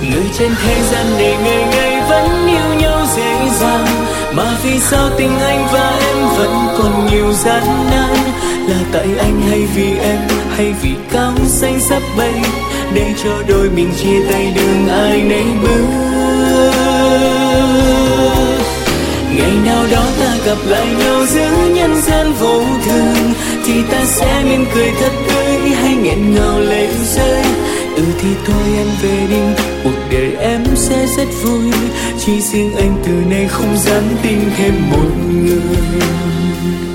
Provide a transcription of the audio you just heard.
Người trên thế gian này ngày ngày vẫn yêu nhau dễ dàng, mà vì sao tình anh và em vẫn còn nhiều gian nan? Là tại anh hay vì em, hay vì cao xanh sắp bay, để cho đôi mình chia tay đường ai nấy bước. Ngày nào đó ta gặp lại nhau giữa nhân gian vô thường, thì ta sẽ mỉm cười thật tươi hay nghẹn ngào lệ rơi. Thì thôi em về đi, cuộc đời em sẽ rất vui, chỉ riêng anh từ nay không dám tin thêm một người.